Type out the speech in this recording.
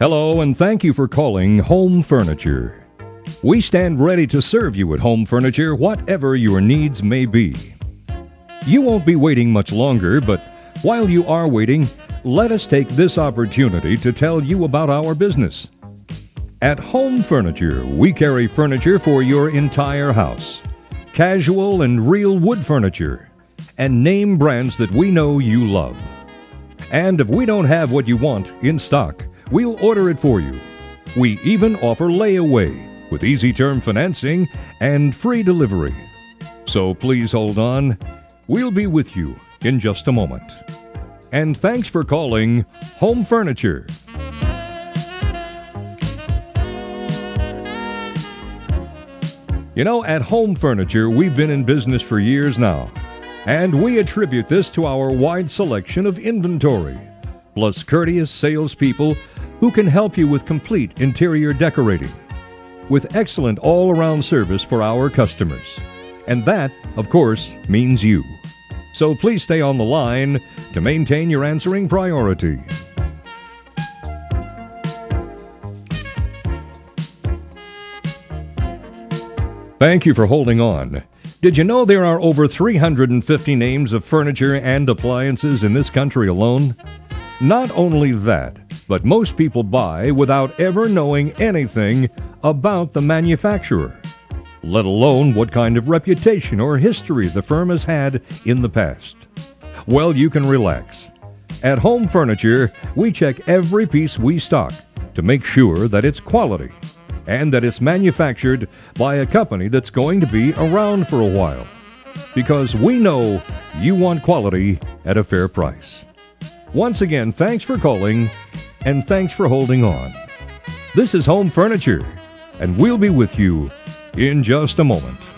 Hello, and thank you for calling Home Furniture. We stand ready to serve you at Home Furniture, whatever your needs may be. You won't be waiting much longer, but while you are waiting, let us take this opportunity to tell you about our business. At Home Furniture, we carry furniture for your entire house. Casual and real wood furniture, and name brands that we know you love. And if we don't have what you want in stock, we'll order it for you. We even offer layaway with easy term financing and free delivery. So please hold on. We'll be with you in just a moment. And thanks for calling Home Furniture. You know, at Home Furniture, we've been in business for years now, and we attribute this to our wide selection of inventory, plus courteous salespeople who can help you with complete interior decorating, with excellent all-around service for our customers. And that, of course, means you. So please stay on the line to maintain your answering priority. Thank you for holding on. Did you know there are over 350 names of furniture and appliances in this country alone? Not only that, but most people buy without ever knowing anything about the manufacturer, let alone what kind of reputation or history the firm has had in the past. Well, you can relax. At Home Furniture, we check every piece we stock to make sure that it's quality and that it's manufactured by a company that's going to be around for a while. Because we know you want quality at a fair price. Once again, thanks for calling, and thanks for holding on. This is Home Furniture, and we'll be with you in just a moment.